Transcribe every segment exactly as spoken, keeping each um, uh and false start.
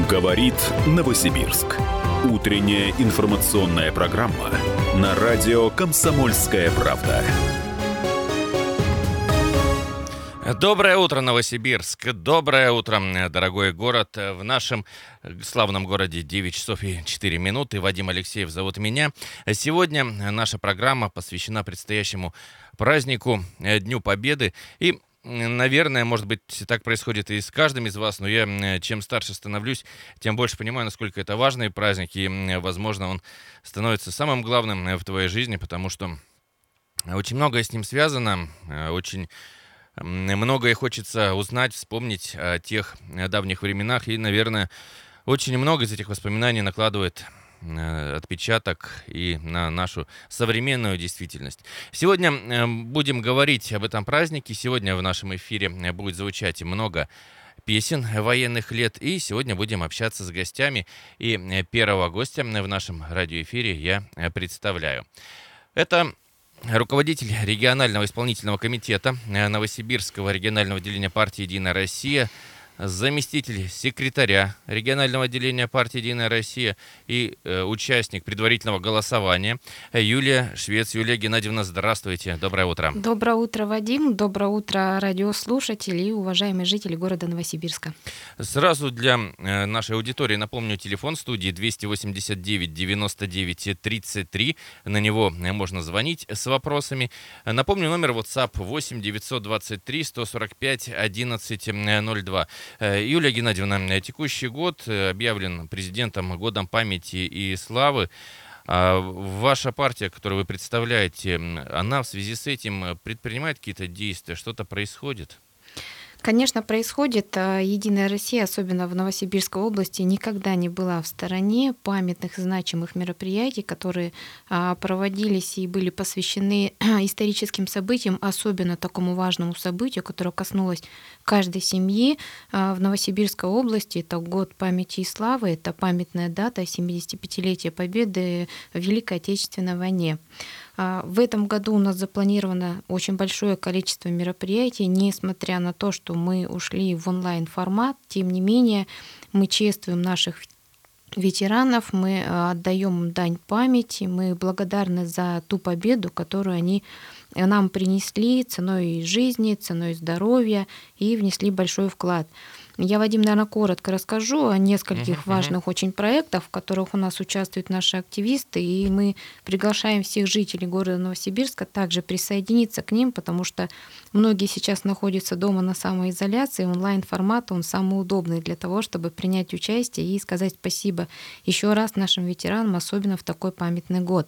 Говорит Новосибирск. Утренняя информационная программа на радио «Комсомольская правда». Доброе утро, Новосибирск. Доброе утро, дорогой город. В нашем славном городе девять часов и четыре минуты. Вадим Алексеев зовут меня. Сегодня наша программа посвящена предстоящему празднику, Дню Победы. И, наверное, может быть, так происходит и с каждым из вас, но я чем старше становлюсь, тем больше понимаю, насколько это важный праздник. И, возможно, он становится самым главным в твоей жизни, потому что очень многое с ним связано, очень... Многое хочется узнать, вспомнить о тех давних временах. И, наверное, очень много из этих воспоминаний накладывает отпечаток и на нашу современную действительность. Сегодня будем говорить об этом празднике. Сегодня в нашем эфире будет звучать много песен военных лет. И сегодня будем общаться с гостями. И первого гостя в нашем радиоэфире я представляю. Это... руководитель регионального исполнительного комитета Новосибирского регионального отделения партии «Единая Россия», заместитель секретаря регионального отделения партии «Единая Россия» и э, участник предварительного голосования Юлия Швец. Юлия Геннадьевна, здравствуйте. Доброе утро. Доброе утро, Вадим. Доброе утро, радиослушатели и уважаемые жители города Новосибирска. Сразу для э, нашей аудитории напомню телефон студии двести восемьдесят девять девяносто девять тридцать три. На него можно звонить с вопросами. Напомню, номер WhatsApp восемь девятьсот двадцать три сто сорок пять одиннадцать ноль два. Юлия Геннадьевна, текущий год объявлен президентом годом памяти и славы. Ваша партия, которую вы представляете, она в связи с этим предпринимает какие-то действия, что-то происходит? Конечно, происходит. «Единая Россия», особенно в Новосибирской области, никогда не была в стороне памятных и значимых мероприятий, которые проводились и были посвящены историческим событиям, особенно такому важному событию, которое коснулось каждой семьи в Новосибирской области. Это год памяти и славы, это памятная дата семидесятипятилетия Победы в Великой Отечественной войне. В этом году у нас запланировано очень большое количество мероприятий, несмотря на то, что мы ушли в онлайн-формат, тем не менее мы чествуем наших ветеранов, мы отдаем им дань памяти, мы благодарны за ту победу, которую они нам принесли ценой жизни, ценой здоровья и внесли большой вклад. Я, Вадим, наверное, коротко расскажу о нескольких uh-huh, важных uh-huh. очень проектах, в которых у нас участвуют наши активисты, и мы приглашаем всех жителей города Новосибирска также присоединиться к ним, потому что многие сейчас находятся дома на самоизоляции, онлайн-формат, он самый удобный для того, чтобы принять участие и сказать спасибо еще раз нашим ветеранам, особенно в такой памятный год.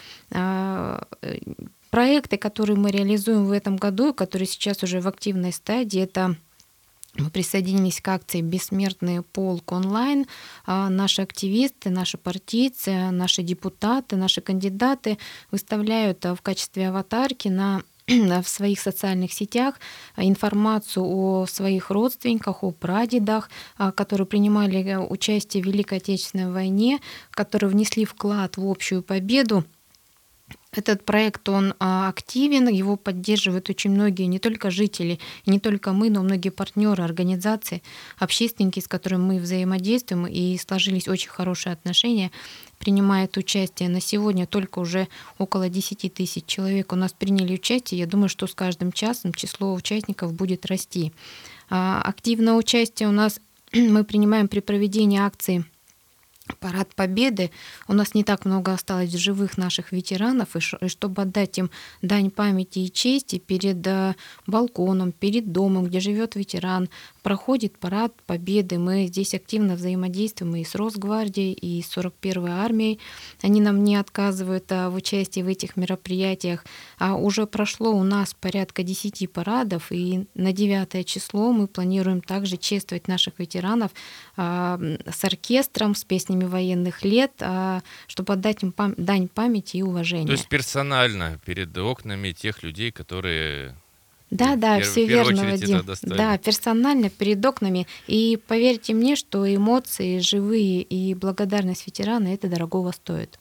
Проекты, которые мы реализуем в этом году, которые сейчас уже в активной стадии, это мы присоединились к акции «Бессмертный полк онлайн». Наши активисты, наши партийцы, наши депутаты, наши кандидаты выставляют в качестве аватарки на в своих социальных сетях информацию о своих родственниках, о прадедах, которые принимали участие в Великой Отечественной войне, которые внесли вклад в общую победу. Этот проект, он активен, его поддерживают очень многие, не только жители, не только мы, но многие партнеры, организации, общественники, с которыми мы взаимодействуем, и сложились очень хорошие отношения, принимает участие. На сегодня только уже около десять тысяч человек у нас приняли участие. Я думаю, что с каждым часом число участников будет расти. Активное участие у нас мы принимаем при проведении акции «Парад Победы». У нас не так много осталось живых наших ветеранов, и чтобы отдать им дань памяти и чести перед балконом, перед домом, где живет ветеран, проходит Парад Победы. Мы здесь активно взаимодействуем и с Росгвардией, и с сорок первой армией. Они нам не отказывают в участии в этих мероприятиях. А уже прошло у нас порядка десяти парадов, и на девятое число мы планируем также чествовать наших ветеранов с оркестром, с песнями военных лет, чтобы отдать им пам- дань памяти и уважения. То есть персонально перед окнами тех людей, которые... Да, да, Пер- все верно, Вадим. Это да, персонально перед окнами. И поверьте мне, что эмоции живые и благодарность ветерана это дорогого стоит.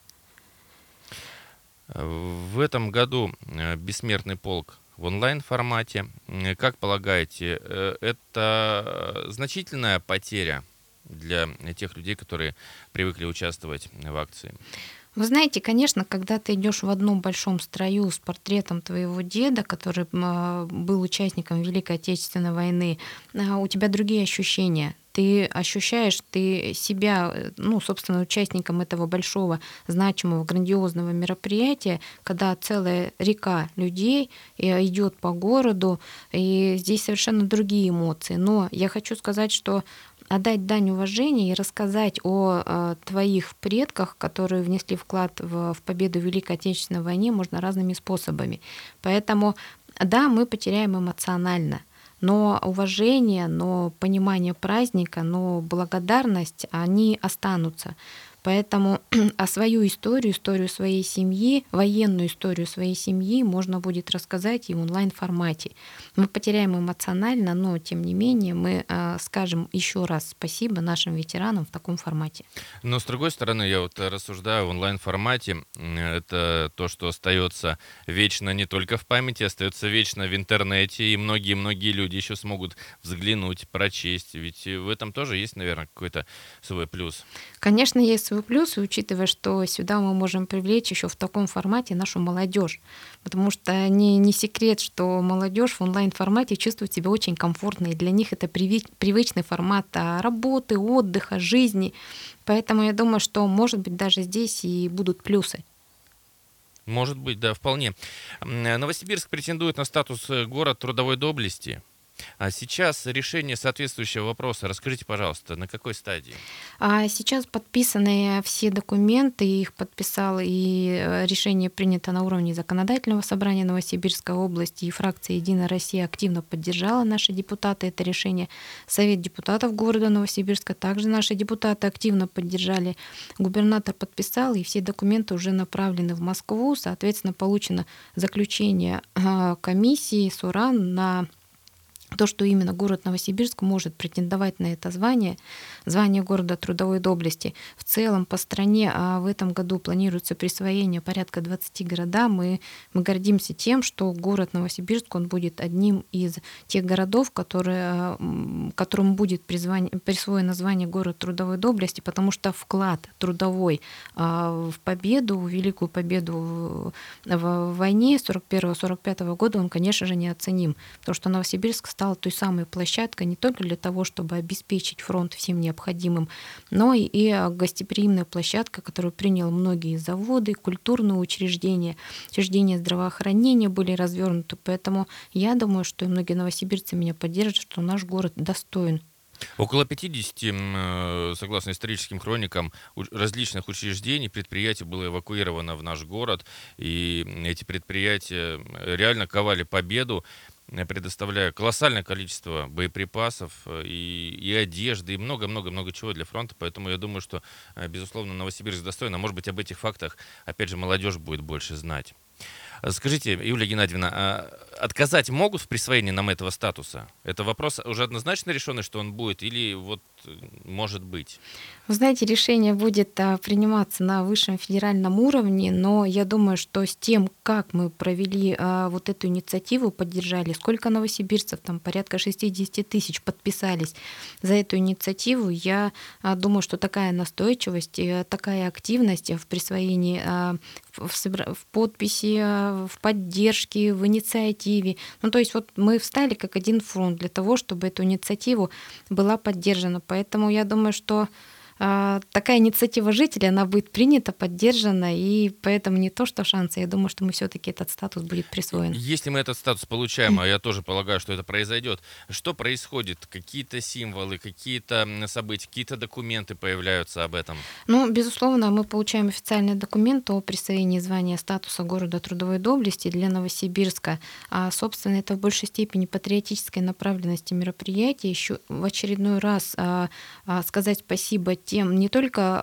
В этом году «Бессмертный полк» в онлайн-формате. Как полагаете, это значительная потеря для тех людей, которые привыкли участвовать в акции? Вы знаете, конечно, когда ты идешь в одном большом строю с портретом твоего деда, который м, был участником Великой Отечественной войны, а, у тебя другие ощущения. Ты ощущаешь ты себя, э, ну, собственно, участником этого большого, значимого, грандиозного мероприятия, когда целая река людей э, идет по городу, и здесь совершенно другие эмоции. Но я хочу сказать, что отдать дань уважения и рассказать о э, твоих предках, которые внесли вклад в, в победу в Великой Отечественной войне, можно разными способами. Поэтому, да, мы потеряем эмоционально, но уважение, но понимание праздника, но благодарность, они останутся. Поэтому а свою историю, историю своей семьи, военную историю своей семьи можно будет рассказать и в онлайн-формате. Мы потеряем эмоционально, но тем не менее мы э, скажем еще раз спасибо нашим ветеранам в таком формате. Но с другой стороны, я вот рассуждаю в онлайн-формате, это то, что остается вечно не только в памяти, остается вечно в интернете, и многие-многие люди еще смогут взглянуть, прочесть. Ведь в этом тоже есть, наверное, какой-то свой плюс. Конечно, есть свой плюс, и учитывая, что сюда мы можем привлечь еще в таком формате нашу молодежь, потому что не, не секрет, что молодежь в онлайн-формате чувствует себя очень комфортно, и для них это приви- привычный формат а, работы, отдыха, жизни. Поэтому я думаю, что, может быть, даже здесь и будут плюсы. Может быть, да, вполне. М, Новосибирск претендует на статус э, город трудовой доблести. А сейчас решение соответствующего вопроса. Расскажите, пожалуйста, на какой стадии? А сейчас подписаны все документы, их подписал, и э, решение принято на уровне законодательного собрания Новосибирской области, и фракция «Единая Россия» активно поддержала наши депутаты это решение. Совет депутатов города Новосибирска также наши депутаты активно поддержали. Губернатор подписал, и все документы уже направлены в Москву. Соответственно, получено заключение э, комиссии СУРАН на то, что именно город Новосибирск может претендовать на это звание, звание города трудовой доблести. В целом по стране а в этом году планируется присвоение порядка двадцати городам, и мы гордимся тем, что город Новосибирск он будет одним из тех городов, которые, которому будет призвание, присвоено звание город трудовой доблести, потому что вклад трудовой в победу, в великую победу в войне сорок первого сорок пятого года, он, конечно же, неоценим, потому что Новосибирск стала той самой площадкой не только для того, чтобы обеспечить фронт всем необходимым, но и, и гостеприимная площадка, которую приняла многие заводы, культурные учреждения, учреждения здравоохранения были развернуты. Поэтому я думаю, что и многие новосибирцы меня поддержат, что наш город достоин. Около пятидесяти, э, согласно историческим хроникам, у- различных учреждений, предприятий было эвакуировано в наш город, и эти предприятия реально ковали победу, э, предоставляя колоссальное количество боеприпасов э, и, и одежды, и много-много-много чего для фронта. Поэтому я думаю, что, э, безусловно, Новосибирск достоин. А может быть, об этих фактах, опять же, молодежь будет больше знать. А Скажите, Юлия Геннадьевна, а отказать могут в присвоении нам этого статуса? Это вопрос уже однозначно решенный, что он будет, или вот э, может быть? Вы знаете, решение будет а, приниматься на высшем федеральном уровне, но я думаю, что с тем, как мы провели а, вот эту инициативу, поддержали, сколько новосибирцев, там порядка шестьдесят тысяч подписались за эту инициативу, я а, думаю, что такая настойчивость, и, а, такая активность в присвоении, а, в, в собра- в подписи, а, в поддержке, в инициативе. Ну, то есть вот мы встали как один фронт для того, чтобы эту инициативу была поддержана. Поэтому я думаю, что а, такая инициатива жителей, она будет принята, поддержана, и поэтому не то, что шансы, я думаю, что мы все-таки этот статус будет присвоен. Если мы этот статус получаем, а я тоже полагаю, что это произойдет, что происходит? Какие-то символы, какие-то м, события, какие-то документы появляются об этом? Ну, безусловно, мы получаем официальный документ о присвоении звания статуса города трудовой доблести для Новосибирска. А, собственно, это в большей степени патриотической направленности мероприятия. Еще в очередной раз а, а, сказать спасибо тем не только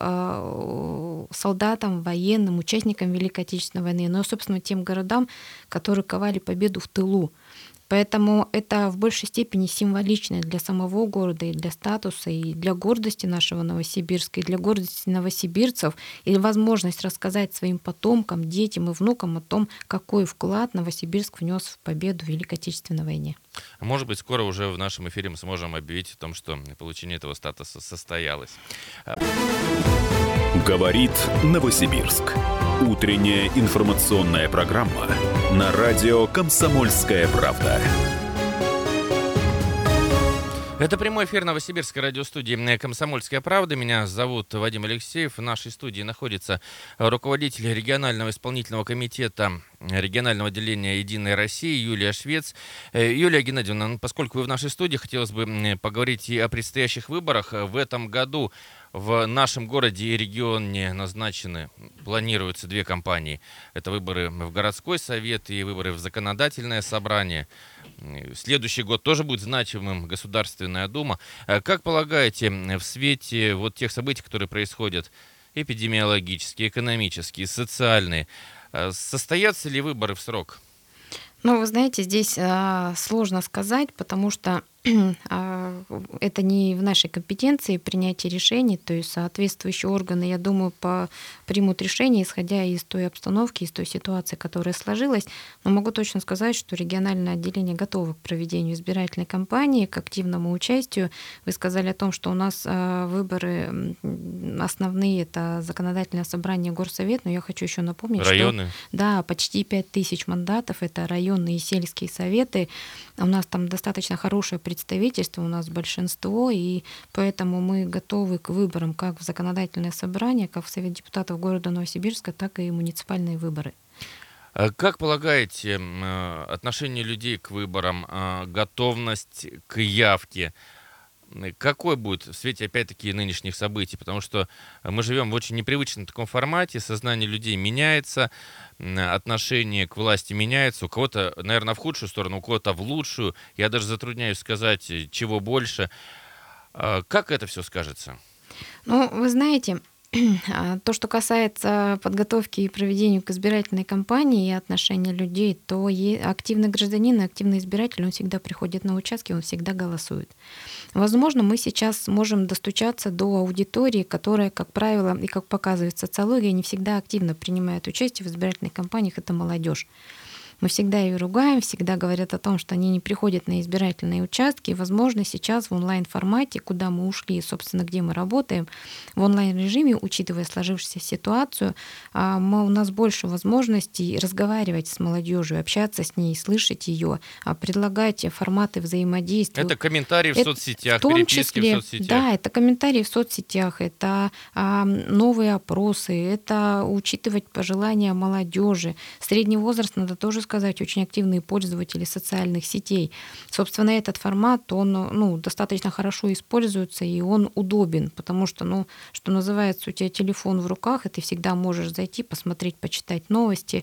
а, солдатам, военным, участникам Великой Отечественной войны, но и, собственно, тем городам, которые ковали победу в тылу. Поэтому это в большей степени символично для самого города, и для статуса, и для гордости нашего Новосибирска, и для гордости новосибирцев, и возможность рассказать своим потомкам, детям и внукам о том, какой вклад Новосибирск внес в победу в Великой Отечественной войне. Может быть, скоро уже в нашем эфире мы сможем объявить о том, что получение этого статуса состоялось. Говорит Новосибирск. Утренняя информационная программа на радио «Комсомольская правда». Это прямой эфир Новосибирской радиостудии «Комсомольская правда». Меня зовут Вадим Алексеев. В нашей студии находится руководитель регионального исполнительного комитета регионального отделения «Единой России» Юлия Швец. Юлия Геннадьевна, поскольку вы в нашей студии, хотелось бы поговорить и о предстоящих выборах. В этом году в нашем городе и регионе назначены, планируются две кампании. Это выборы в городской совет и выборы в законодательное собрание. Следующий год тоже будет значимым, Государственная Дума. Как полагаете, в свете вот тех событий, которые происходят, эпидемиологические, экономические, социальные, состоятся ли выборы в срок? Ну, вы знаете, здесь а, сложно сказать, потому что а, это не в нашей компетенции принятия решений, то есть соответствующие органы, я думаю, по, примут решение, исходя из той обстановки, из той ситуации, которая сложилась. Но могу точно сказать, что региональное отделение готово к проведению избирательной кампании, к активному участию. Вы сказали о том, что у нас а, выборы основные — это законодательное собрание, горсовет, но я хочу еще напомнить, районы. что да, почти пять тысяч мандатов, это районные и сельские советы. У нас там достаточно хорошее представительство, у нас большинство, и поэтому мы готовы к выборам как в законодательное собрание, как в Совет депутатов города Новосибирска, так и муниципальные выборы. Как полагаете, отношение людей к выборам, готовность к явке, какой будет в свете, опять-таки, нынешних событий? Потому что мы живем в очень непривычном таком формате, сознание людей меняется, отношение к власти меняется. У кого-то, наверное, в худшую сторону, у кого-то в лучшую. Я даже затрудняюсь сказать, чего больше. Как это все скажется? Ну, вы знаете, то, что касается подготовки и проведения к избирательной кампании и отношения людей, то активный гражданин и активный избиратель, он всегда приходит на участки, он всегда голосует. Возможно, мы сейчас сможем достучаться до аудитории, которая, как правило, и как показывает социология, не всегда активно принимает участие в избирательных кампаниях, это молодежь. Мы всегда ее ругаем, всегда говорят о том, что они не приходят на избирательные участки. И, возможно, сейчас в онлайн-формате, куда мы ушли, собственно, где мы работаем, в онлайн-режиме, учитывая сложившуюся ситуацию, мы, у нас больше возможностей разговаривать с молодежью, общаться с ней, слышать ее, предлагать форматы взаимодействия. Это комментарии в это, соцсетях, в том переписки числе, в соцсетях. Да, это комментарии в соцсетях, это а, новые опросы, это учитывать пожелания молодежи. Средний возраст, надо тоже сказать, очень активные пользователи социальных сетей. Собственно, этот формат, он ну, достаточно хорошо используется, и он удобен, потому что, ну, что называется, у тебя телефон в руках, и ты всегда можешь зайти, посмотреть, почитать новости,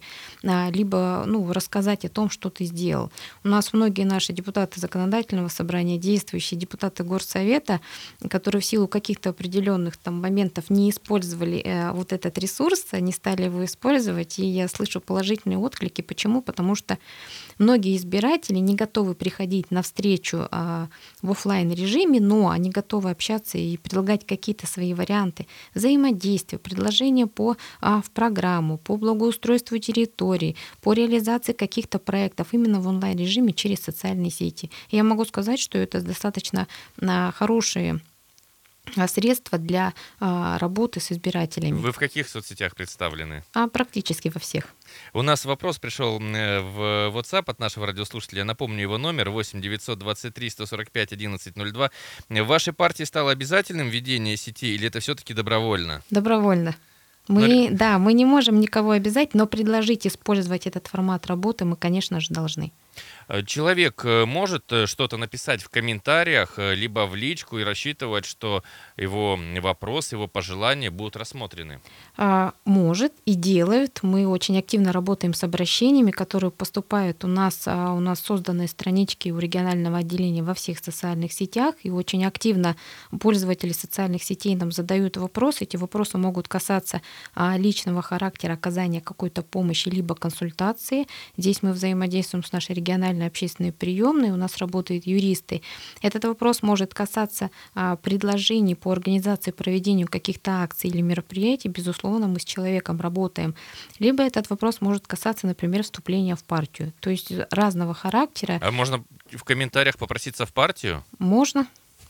либо ну, рассказать о том, что ты сделал. У нас многие наши депутаты законодательного собрания, действующие депутаты горсовета, которые в силу каких-то определенных там моментов не использовали э, вот этот ресурс, не стали его использовать, и я слышу положительные отклики. Почему? Потому что многие избиратели не готовы приходить на встречу а, в офлайн-режиме, но они готовы общаться и предлагать какие-то свои варианты взаимодействия, предложения по, а, в программу, по благоустройству территорий, по реализации каких-то проектов именно в онлайн-режиме через социальные сети. И я могу сказать, что это достаточно а, хорошие средства для а, работы с избирателями. Вы в каких соцсетях представлены? А, практически во всех. У нас вопрос пришел в WhatsApp от нашего радиослушателя. Я напомню его номер восемь девятьсот двадцать три сто сорок пять одиннадцать ноль два. В вашей партии стало обязательным введение сети или это все-таки добровольно? Добровольно. Мы, но... Да, мы не можем никого обязать, но предложить использовать этот формат работы мы, конечно же, должны. Человек может что-то написать в комментариях, либо в личку и рассчитывать, что его вопросы, его пожелания будут рассмотрены? А, может и делают. Мы очень активно работаем с обращениями, которые поступают у нас. А, у нас созданы странички у регионального отделения во всех социальных сетях, и очень активно пользователи социальных сетей нам задают вопросы. Эти вопросы могут касаться а, личного характера, оказания какой-то помощи, либо консультации. Здесь мы взаимодействуем с нашей региональной региональные общественные приемные, у нас работают юристы. Этот вопрос может касаться предложений по организации и проведению каких-то акций или мероприятий. Безусловно, мы с человеком работаем. Либо этот вопрос может касаться, например, вступления в партию. То есть разного характера. А можно в комментариях попроситься в партию? Можно.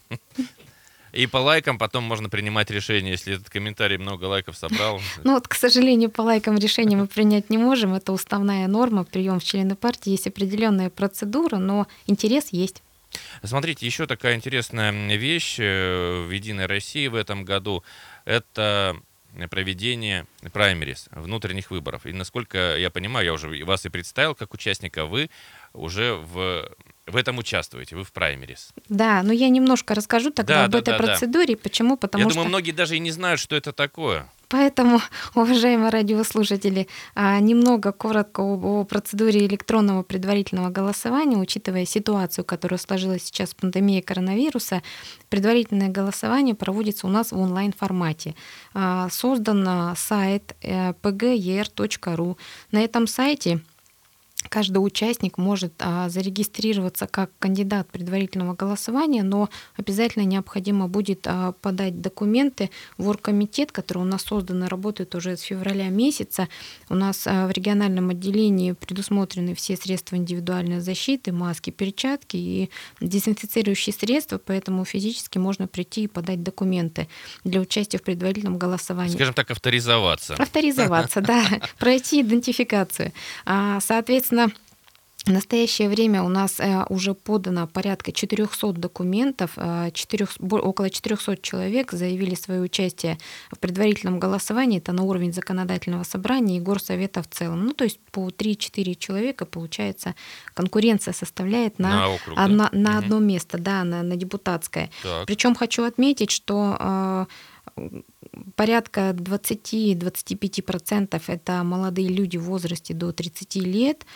И по лайкам потом можно принимать решение, если этот комментарий много лайков собрал. Ну вот, к сожалению, по лайкам решение мы принять не можем. Это уставная норма, прием в члены партии. Есть определенная процедура, но интерес есть. Смотрите, еще такая интересная вещь в «Единой России» в этом году — это проведение праймерис, внутренних выборов. И насколько я понимаю, я уже вас и представил как участника, вы уже в, в этом участвуете, вы в праймерис. Да, но я немножко расскажу тогда да, об да, этой да, процедуре. Да. Почему? Потому я что... думаю, многие даже и не знают, что это такое. Поэтому, уважаемые радиослушатели, немного коротко о процедуре электронного предварительного голосования, учитывая ситуацию, которая сложилась сейчас с пандемией коронавируса. Предварительное голосование проводится у нас в онлайн-формате. Создан сайт пэ гэ е эр точка ру. На этом сайте каждый участник может а, зарегистрироваться как кандидат предварительного голосования, но обязательно необходимо будет а, подать документы в оргкомитет, который у нас создан и работает уже с февраля месяца. У нас а, в региональном отделении предусмотрены все средства индивидуальной защиты, маски, перчатки и дезинфицирующие средства, поэтому физически можно прийти и подать документы для участия в предварительном голосовании. Скажем так, авторизоваться. Авторизоваться, да, пройти идентификацию. Соответственно, в настоящее время у нас уже подано порядка четырехсот документов, около четырехсот человек заявили свое участие в предварительном голосовании, это на уровень законодательного собрания и горсовета в целом. Ну, то есть по три-четыре человека, получается, конкуренция составляет на, на, округ, одно, да? на угу. одно место, да, на, на депутатское. Причем хочу отметить, что порядка двадцать-двадцать пять процентов это молодые люди в возрасте до тридцати лет.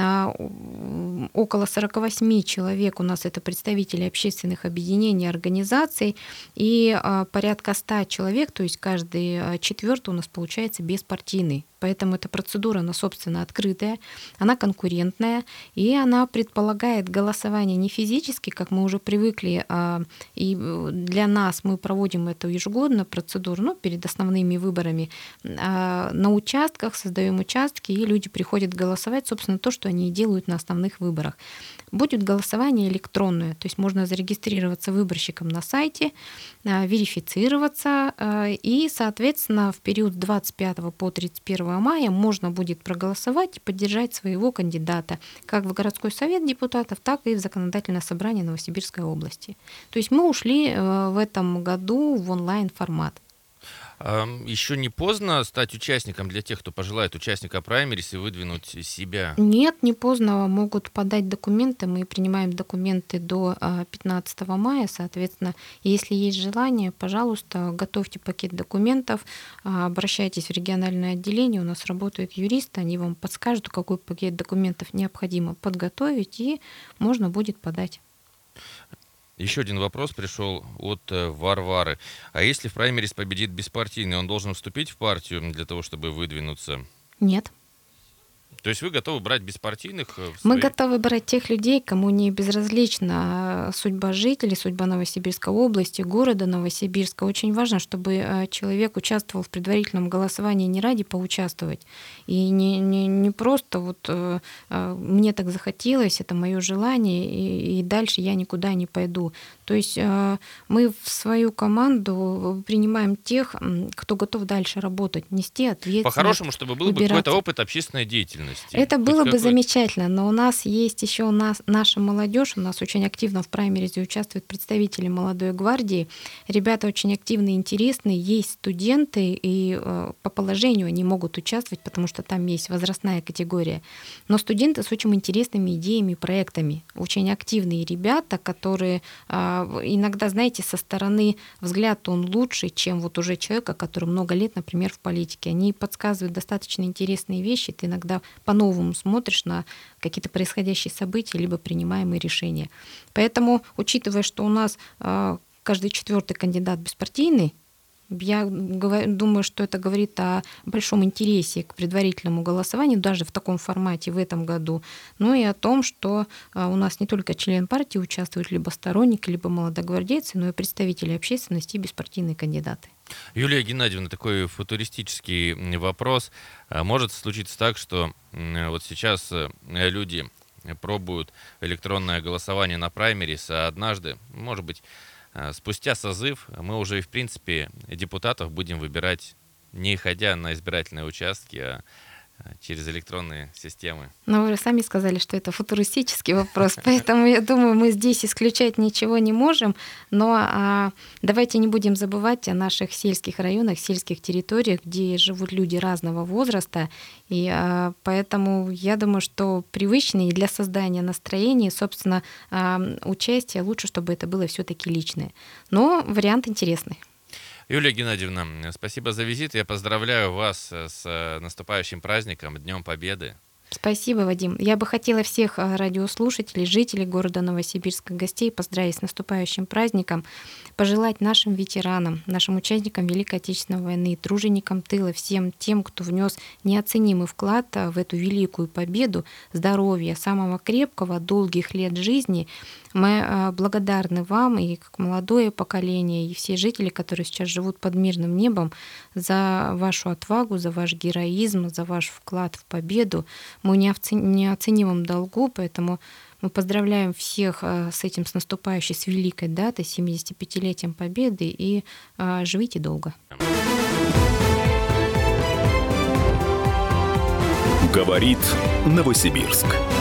Около сорок восемь человек у нас это представители общественных объединений, организаций. И порядка ста человек, то есть каждый четвертый у нас получается беспартийный. Поэтому эта процедура, она, собственно, открытая, она конкурентная, и она предполагает голосование не физически, как мы уже привыкли, и для нас мы проводим эту ежегодную процедуру, ну, перед основными выборами, на участках, создаем участки, и люди приходят голосовать, собственно, то, что они и делают на основных выборах. Будет голосование электронное, то есть можно зарегистрироваться выборщиком на сайте, верифицироваться, и, соответственно, в период с двадцать пятого по тридцать первого мая можно будет проголосовать и поддержать своего кандидата как в городской совет депутатов, так и в законодательное собрание Новосибирской области. То есть мы ушли в этом году в онлайн-формат. Еще не поздно стать участником для тех, кто пожелает участника праймерис и выдвинуть себя? Нет, не поздно. Могут подать документы. Мы принимаем документы до пятнадцатого мая. Соответственно, если есть желание, пожалуйста, готовьте пакет документов, обращайтесь в региональное отделение. У нас работают юристы, они вам подскажут, какой пакет документов необходимо подготовить, и можно будет подать. Еще один вопрос пришел от Варвары. А если в праймерис победит беспартийный, он должен вступить в партию для того, чтобы выдвинуться? Нет. То есть вы готовы брать беспартийных? Свои... Мы готовы брать тех людей, кому не безразлична судьба жителей, судьба Новосибирской области, города Новосибирска. Очень важно, чтобы человек участвовал в предварительном голосовании не ради поучаствовать. И не, не, не просто вот мне так захотелось, это мое желание, и, и дальше я никуда не пойду. То есть мы в свою команду принимаем тех, кто готов дальше работать, нести ответственность. По-хорошему, чтобы был бы какой-то опыт общественной деятельности. Это было бы замечательно, но у нас есть еще у нас наша молодежь, у нас очень активно в праймеризе участвуют представители молодой гвардии. Ребята очень активные, интересные, есть студенты, и по положению они могут участвовать, потому что там есть возрастная категория. Но студенты с очень интересными идеями, проектами, очень активные ребята, которые иногда, знаете, со стороны взгляд он лучше, чем вот уже человека, который много лет, например, в политике. Они подсказывают достаточно интересные вещи, ты иногда по-новому смотришь на какие-то происходящие события, либо принимаемые решения. Поэтому, учитывая, что у нас каждый четвертый кандидат беспартийный, Я думаю, что это говорит о большом интересе к предварительному голосованию, даже в таком формате в этом году, но и о том, что у нас не только члены партии участвуют, либо сторонники, либо молодогвардейцы, но и представители общественности и беспартийные кандидаты. Юлия Геннадьевна, такой футуристический вопрос. Может случиться так, что вот сейчас люди пробуют электронное голосование на праймерис, а однажды, может быть, спустя созыв, мы уже, в принципе, депутатов будем выбирать не ходя на избирательные участки, а через электронные системы. Но вы сами сказали, что это футуристический вопрос, поэтому я думаю, мы здесь исключать ничего не можем, но а, давайте не будем забывать о наших сельских районах, сельских территориях, где живут люди разного возраста, и а, поэтому я думаю, что привычные для создания настроения, собственно, а, участие, лучше, чтобы это было все-таки личное. Но вариант интересный. Юлия Геннадьевна, спасибо за визит. Я поздравляю вас с наступающим праздником, Днем Победы. Спасибо, Вадим. Я бы хотела всех радиослушателей, жителей города Новосибирска, гостей поздравить с наступающим праздником, пожелать нашим ветеранам, нашим участникам Великой Отечественной войны, труженикам тыла, всем тем, кто внес неоценимый вклад в эту великую победу, здоровья, самого крепкого, долгих лет жизни. Мы благодарны вам и как молодое поколение, и все жители, которые сейчас живут под мирным небом, за вашу отвагу, за ваш героизм, за ваш вклад в победу. Мы в неоценимом долгу, поэтому мы поздравляем всех с этим, с наступающей, с великой датой, семидесятипятилетием Победы, и живите долго. Говорит Новосибирск.